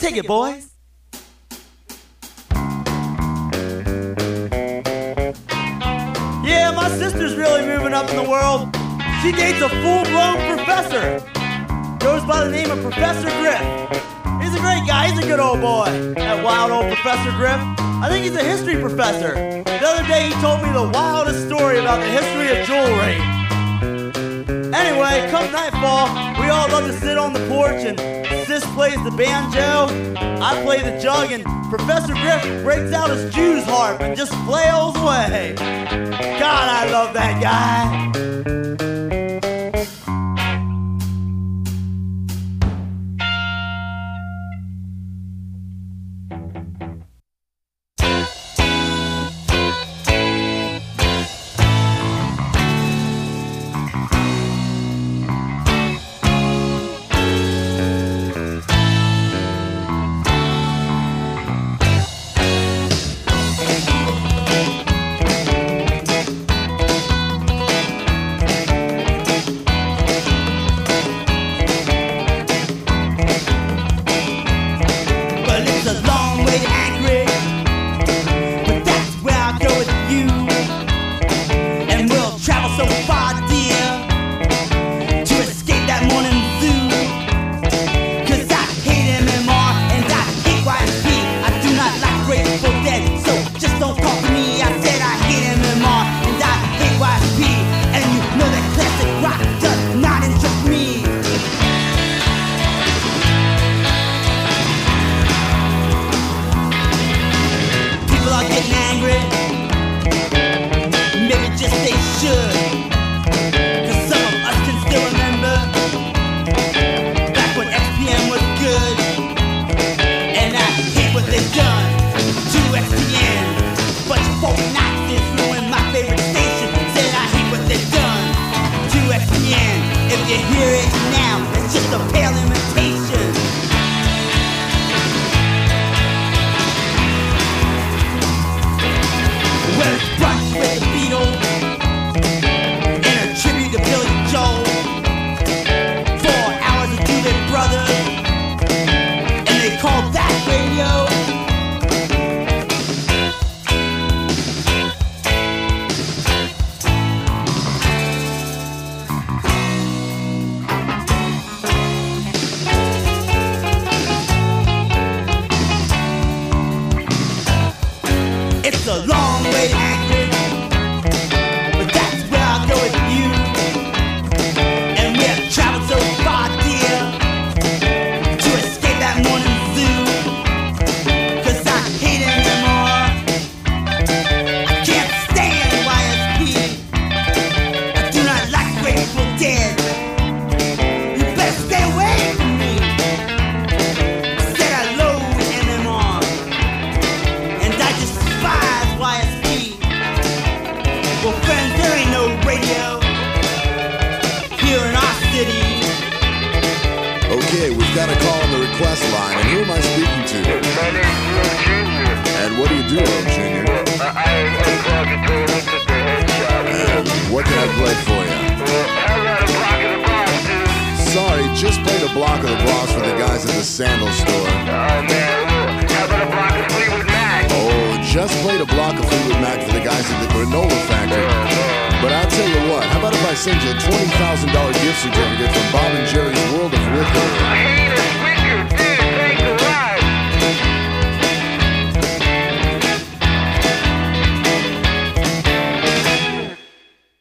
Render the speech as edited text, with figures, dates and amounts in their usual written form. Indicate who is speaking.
Speaker 1: Take it, boys. Yeah, my sister's really moving up in the world. She dates a full-blown professor. Goes by the name of Professor Griff. He's a great guy. He's a good old boy. That wild old Professor Griff. I think he's a history professor. The other day he told me the wildest story about the history of jewelry. Anyway, come nightfall, we all love to sit on the porch and Sis plays the banjo, I play the jug, and Professor Griff breaks out his Jew's harp and just flails away. God, I love that guy.
Speaker 2: Send you a $20,000 gift certificate from Bob and Jerry's World of Wicker.